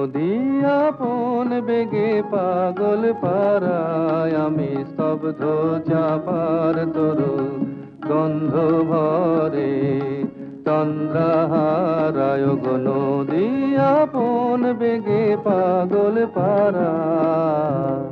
নদী আপন বেগে পাগল পারায়, আমি স্তব্ধ চাপার তরু গন্ধ ভরে তন্দ্রাহারায় গো নদী আপন বেগে পাগল পারায়।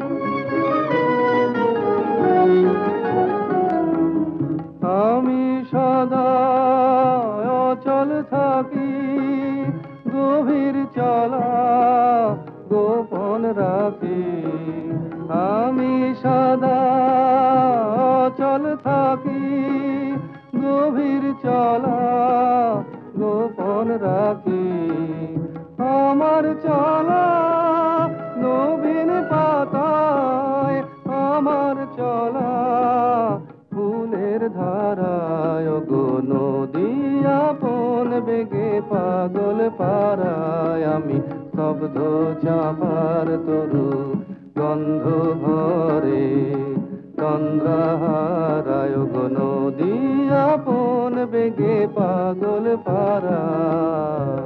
আমি সদা অচল থাকি, গভীর চলা গোপন রাখি। আমি সদা অচল থাকি, গভীর চলা গোপন রাখি। আমার চলা নবীন পাতায়, আমার চলা ফুলের ধারায় গো নদী আপন বেগে পাগল পারায়, আমি স্তব্ধ চাপার তরু গন্ধ ভরে তন্দ্রাহারায় গো নদী আপন বেগে পাগল পারায়।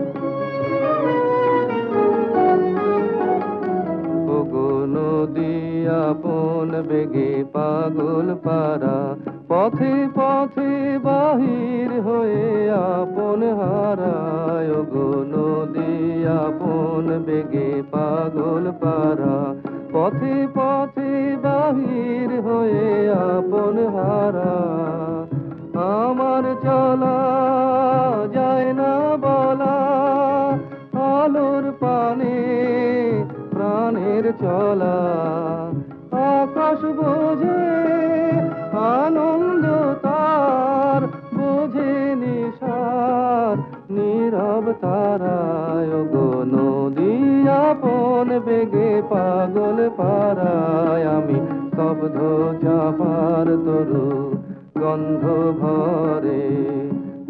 নদী আপন বেগে পাগল পারা, পথে পথে বাহির হয়ে আপন হারায় গো নদী আপন বেগে পাগল পারা, পথে পথে বাহির হয়ে আপন হারা। আমার চলা যায় না বলা, আলোর পানে প্রাণের চলা। আকাশ বোঝে আনন্দ তার, বোঝে নিশার নীরব তারায় গো নদী আপন বেগে পাগল পারায়, আমি স্তব্ধ চাপার তরু গন্ধ ভরে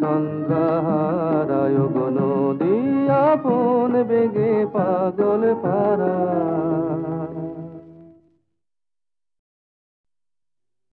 তন্দ্রাহারায় গো নদী আপন বেগে পাগল পারায়।